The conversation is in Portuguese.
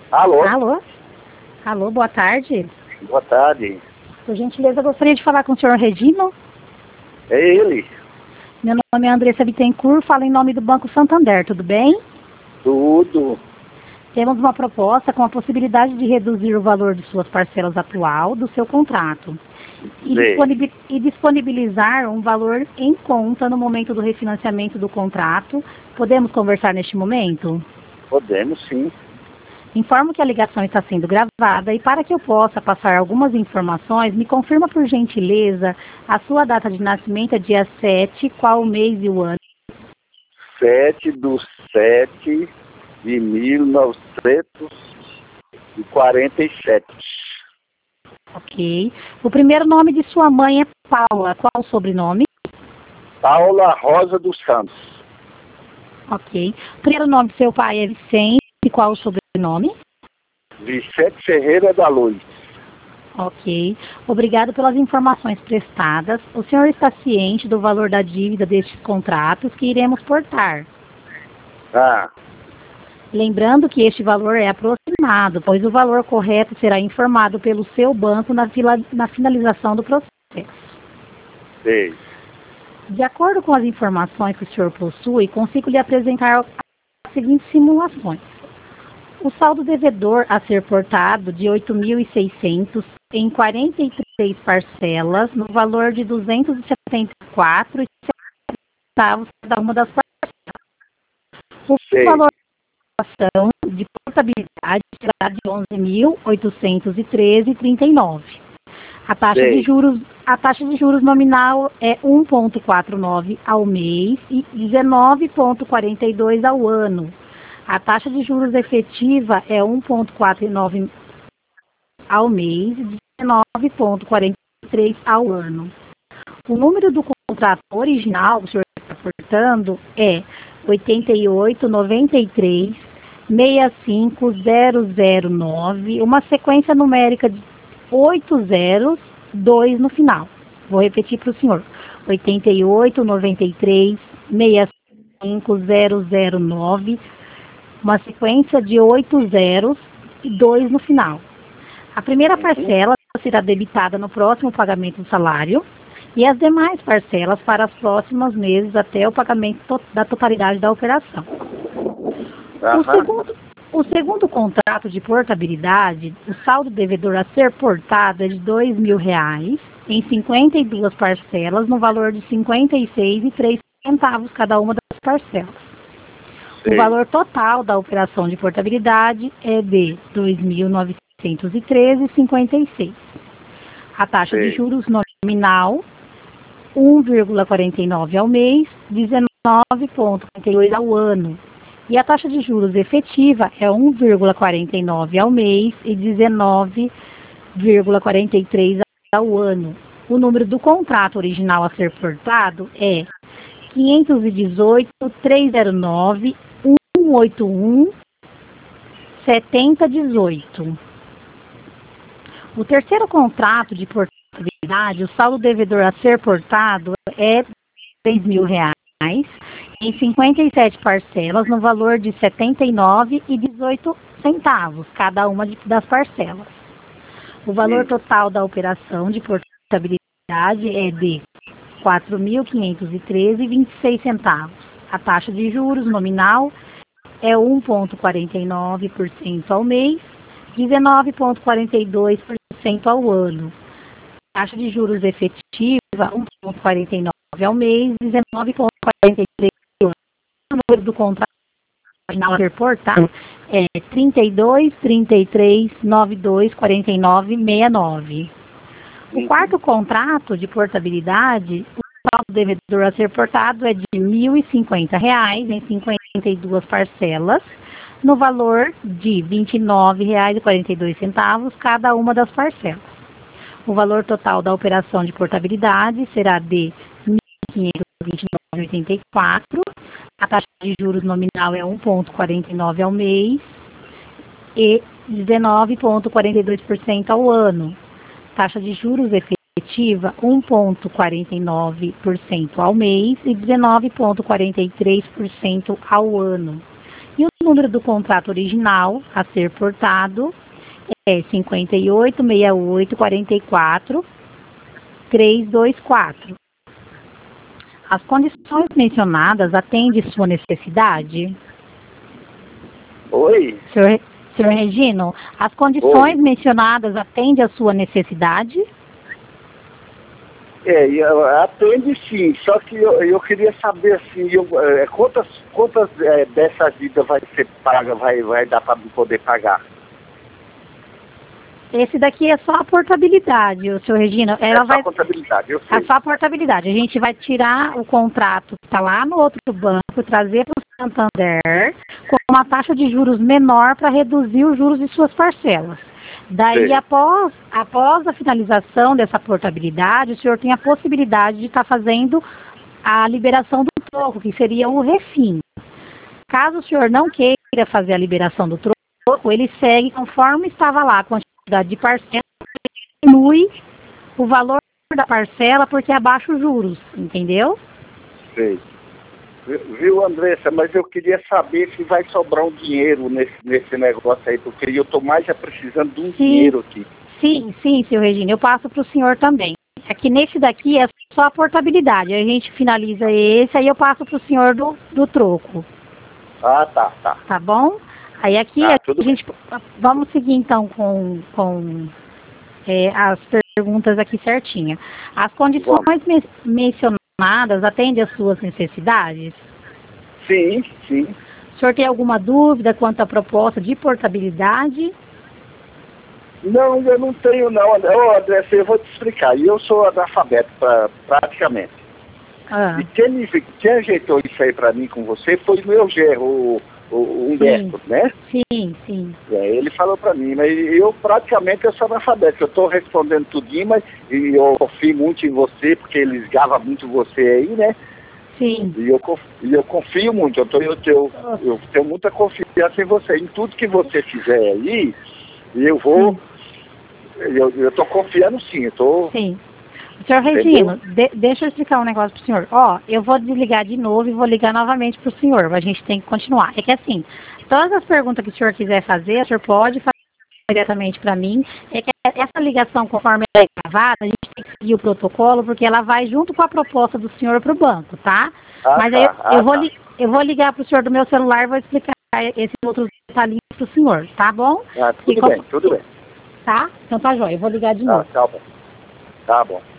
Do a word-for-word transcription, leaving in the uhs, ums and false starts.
Alô? Alô? Alô, boa tarde. Boa tarde. Por gentileza, eu gostaria de falar com o senhor Regino. É ele? Meu nome é Andressa Bittencourt, falo em nome do Banco Santander, tudo bem? Tudo. Temos uma proposta com a possibilidade de reduzir o valor de suas parcelas atual do seu contrato e, Sei. disponibi- e disponibilizar um valor em conta no momento do refinanciamento do contrato. Podemos conversar neste momento? Podemos sim. Informo que a ligação está sendo gravada e para que eu possa passar algumas informações, me confirma por gentileza a sua data de nascimento é dia sete, qual o mês e o ano? sete do sete de mil novecentos e quarenta e sete. Ok. O primeiro nome de sua mãe é Paula. Qual o sobrenome? Paula Rosa dos Santos. Ok. O primeiro nome do seu pai é Vicente. Qual o sobrenome? Vicente Ferreira da Luz. Ok. Obrigado pelas informações prestadas. O senhor está ciente do valor da dívida destes contratos que iremos portar? Ah, Lembrando que este valor é aproximado, pois o valor correto será informado pelo seu banco na, fila, na finalização do processo. sei. De acordo com as informações que o senhor possui, consigo lhe apresentar as seguintes simulações. O saldo devedor a ser portado de oito mil e seiscentos em quarenta e três parcelas, no valor de duzentos e setenta e quatro reais e setenta centavos cada uma das parcelas. O Sei. valor ação de portabilidade será de onze mil oitocentos e treze reais e trinta e nove centavos. A taxa Sei. de juros, a taxa de juros nominal é um vírgula quarenta e nove ao mês e dezenove vírgula quarenta e dois ao ano. A taxa de juros efetiva é um vírgula quarenta e nove ao mês e dezenove vírgula quarenta e três ao ano. O número do contrato original que o senhor está portando é oitenta e oito, noventa e três, sessenta e cinco, zero zero nove, uma sequência numérica de oito zeros, dois no final. Vou repetir para o senhor. oitenta e oito, noventa e três, sessenta e cinco, zero zero nove, uma sequência de oito zeros e dois no final. A primeira parcela será debitada no próximo pagamento do salário e as demais parcelas para os próximos meses até o pagamento to- da totalidade da operação. O Aham. segundo, o segundo contrato de portabilidade, o saldo devedor a ser portado é de dois mil reais em cinquenta e duas parcelas no valor de cinquenta e seis reais e três centavos cada uma das parcelas. O Sei. valor total da operação de portabilidade é de dois mil novecentos e treze reais e cinquenta e seis centavos. A taxa Sei. de juros nominal um vírgula quarenta e nove ao mês, dezenove vírgula quarenta e dois ao ano. E a taxa de juros efetiva é um vírgula quarenta e nove ao mês e dezenove vírgula quarenta e três ao ano. O número do contrato original a ser portado é quinhentos e dezoito, trezentos e nove, cento e oitenta e um, setenta dezoito. O terceiro contrato de portabilidade, o saldo devedor a ser portado é três mil reais em cinquenta e sete parcelas no valor de setenta e nove reais e dezoito centavos cada uma de- das parcelas. O valor Sim. total da operação de portabilidade é de quatro mil quinhentos e treze reais e vinte e seis centavos. A taxa de juros nominal é um vírgula quarenta e nove por cento ao mês, dezenove vírgula quarenta e dois por cento ao ano. Taxa de juros efetiva um vírgula quarenta e nove ao mês, dezenove vírgula quarenta e três ao ano. O número do contrato original a ser portado é trinta e dois, trinta e três, noventa e dois, quarenta e nove, sessenta e nove. O quarto contrato de portabilidade, o saldo devedor a ser portado é de mil e cinquenta reais em cinquenta e duas parcelas, no valor de vinte e nove reais e quarenta e dois centavos cada uma das parcelas. O valor total da operação de portabilidade será de mil quinhentos e vinte e nove reais e oitenta e quatro. A taxa de juros nominal é um vírgula quarenta e nove ao mês e dezenove vírgula quarenta e dois por cento ao ano. Taxa de juros efetiva um vírgula quarenta e nove por cento ao mês e dezenove vírgula quarenta e três por cento ao ano. E o número do contrato original a ser portado é cinquenta e oito, sessenta e oito, quarenta e quatro, trezentos e vinte e quatro. As condições mencionadas atendem sua necessidade? Oi? Senhor, senhor Regino, as condições Oi. mencionadas atendem a sua necessidade? É, e, uh, atende sim, só que eu, eu queria saber assim, eu, é, quantas, quantas é, dessa vida vai ser paga, vai, vai dar para poder pagar? Esse daqui é só a portabilidade, o senhor Regino. Ela é só vai... a contabilidade, eu sei. É só a portabilidade. A gente vai tirar o contrato que está lá no outro banco, trazer para o Santander com uma taxa de juros menor para reduzir os juros de suas parcelas. Daí, após, após a finalização dessa portabilidade, o senhor tem a possibilidade de estar tá fazendo a liberação do troco, que seria o refim. Caso o senhor não queira fazer a liberação do troco, ele segue conforme estava lá, a quantidade de parcela, diminui o valor da parcela porque abaixa os juros, entendeu? Sei. Viu, Andressa, mas eu queria saber se vai sobrar um dinheiro nesse, nesse negócio aí, porque eu estou mais já precisando de um sim, dinheiro aqui. Sim, sim, senhor Regina, eu passo para o senhor também. Aqui nesse daqui é só a portabilidade, a gente finaliza esse, aí eu passo para o senhor do, do troco. Ah, tá, tá. Tá bom? Aí aqui Ah, a gente, vamos seguir então com, com é, as perguntas aqui certinha. As condições men mencionadas atendem às suas necessidades? Sim, sim. O senhor tem alguma dúvida quanto à proposta de portabilidade? Não, eu não tenho não. Ô, Andressa, eu vou te explicar. Eu sou analfabeto pra, praticamente. Ah. E quem, me, quem ajeitou isso aí pra mim com você foi o meu gerro, o, o Humberto, sim. né? Sim, sim. É, ele falou pra mim, mas eu praticamente eu sou analfabeto. Eu tô respondendo tudinho, mas e eu confio muito em você, porque eles gavam muito você aí, né? Sim. E eu, e eu confio muito, eu, tô, eu, eu, eu tenho muita confiança em você. Em tudo que você fizer aí, eu vou... Sim. Eu, eu tô confiando sim, eu tô... Sim. Senhor Regino, de, deixa eu explicar um negócio pro senhor. Ó, eu vou desligar de novo e vou ligar novamente pro senhor, a gente tem que continuar. É que assim, todas as perguntas que o senhor quiser fazer, o senhor pode fazer diretamente para mim. É que essa ligação, conforme ela é gravada, a gente tem que seguir o protocolo, porque ela vai junto com a proposta do senhor pro banco, tá? Ah, Mas tá, aí eu, ah, eu, vou tá. li, eu vou ligar pro senhor do meu celular e vou explicar esses outros detalhinhos pro senhor, tá bom? Ah, tudo e bem, tudo bem. Tá? Então tá jóia, eu vou ligar de Ah, novo. tá bom. Tá bom.